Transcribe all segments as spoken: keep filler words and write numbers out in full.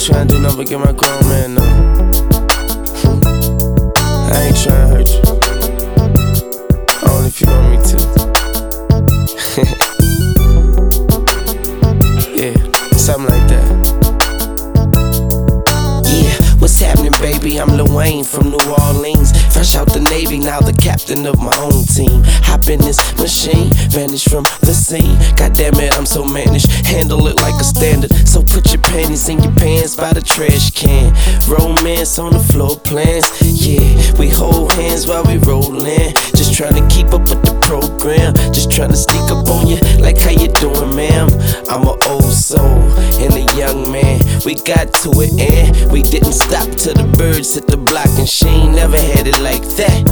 tryna do nothing but get my grown man number. I ain't tryna hurt you, only if you want me to. Yeah, something like that. Yeah, what's happening, baby? I'm Lil Wayne from New Orleans. Fresh out the Navy, now the captain of my own team. Hop in this machine, vanish from the scene. God damn it, I'm so managed, handle it like a standard. So put your panties in your pants by the trash can. Romance on the floor plans, yeah. We hold hands while we rollin'. Just tryna keep up with the program. Just tryna sneak up on you, like how you doing, ma'am? I'm an old soul and a young man. We got to it and we didn't stop till the birds hit the block, and she ain't never had it like that.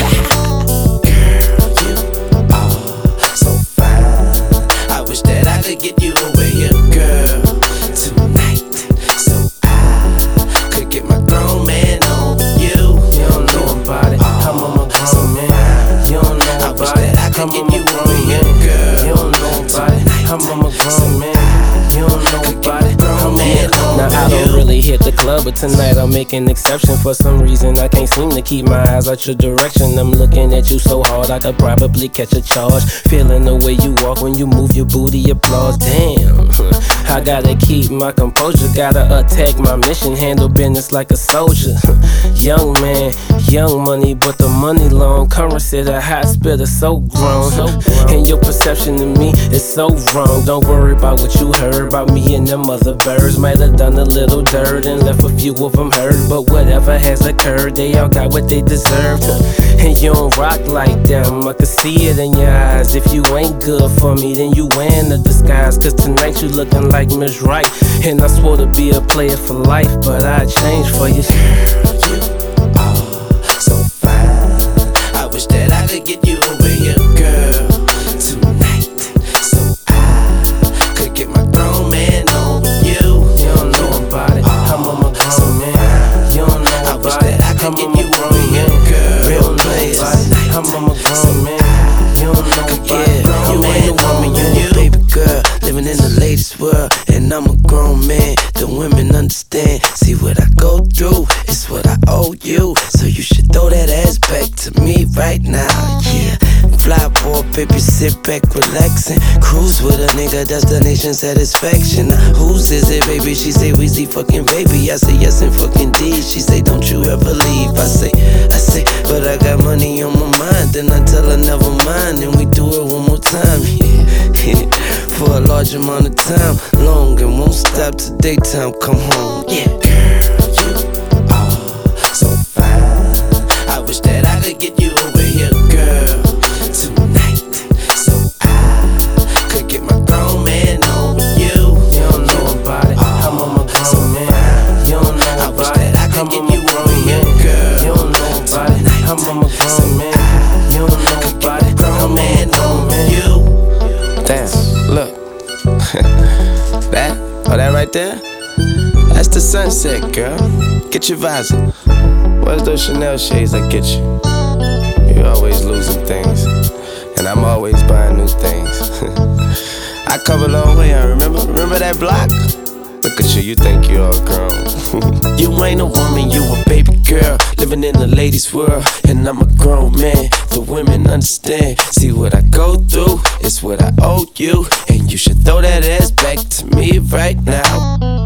Girl, you are so fine. I wish that I could get you over here, girl, tonight, so I could get my grown man on you. You don't know about it, I'm on my grown man. You don't know about it, I could get you over here, girl. You don't know about it, I'm on my grown man. You don't know about it, I'm man. Now I don't really hit the club, but tonight I'll make an exception. For some reason I can't seem to keep my eyes out your direction. I'm looking at you so hard I could probably catch a charge. Feeling the way you walk when you move your booty, applause. Damn, I gotta keep my composure, gotta attack my mission, handle business like a soldier. Young man, young money, but the money long. Currency, the high spitter, so grown. And your perception of me is so wrong. Don't worry about what you heard about me and them other birds. Might have done a little dirt and left a few of them hurt, but whatever has occurred, they all got what they deserved. And you don't rock like them, I can see it in your eyes. If you ain't good for me, then you wearing a disguise. Cause tonight you looking like Miss Right, and I swore to be a player for life, but I changed for you. Girl, you are so fine. I wish that I could get you over here, girl, tonight, so I could get my grown man on you. You don't know about it, I'm on my grown man. You don't know about it, I'm on my grown man. Real players, I'm on my grown man. You don't know about it, you ain't a woman, you a baby girl, living in the latest world, and I'm a grown man. The women understand, see what I go through, it's what I owe you. So you should throw that ass back to me right now, yeah. Fly boy, baby, sit back, relaxing. Cruise with a nigga, destination satisfaction. Now, whose is it, baby? She say, Weezy fucking baby. I say, yes and fucking D. She say, don't you ever leave. I say, I say, but I got money on my mind. Then I tell her, never mind, and we do it one more time, yeah. For a large amount of time, long and won't stop till daytime come home, yeah. Girl, you are so fine. I wish that I could get you over here, girl, tonight, so I could get my grown man on you. You don't know about it, I'm on my grown man. You don't know about it, I could get you over here, girl. You don't know about it, I'm on my grown man. You don't know about it, I'm man on you. Damn, look. That, oh that right there? That's the sunset, girl. Get your visor. Where's those Chanel shades I get you? You're always losing things, and I'm always buying new things. I come a long way, I remember. Remember that block? Look at you, you think you're all grown. You ain't a woman, you a baby girl, living in the ladies' world, and I'm a grown man. The women understand, see what I go through, it's what I owe you, and you should throw that ass back to me right now.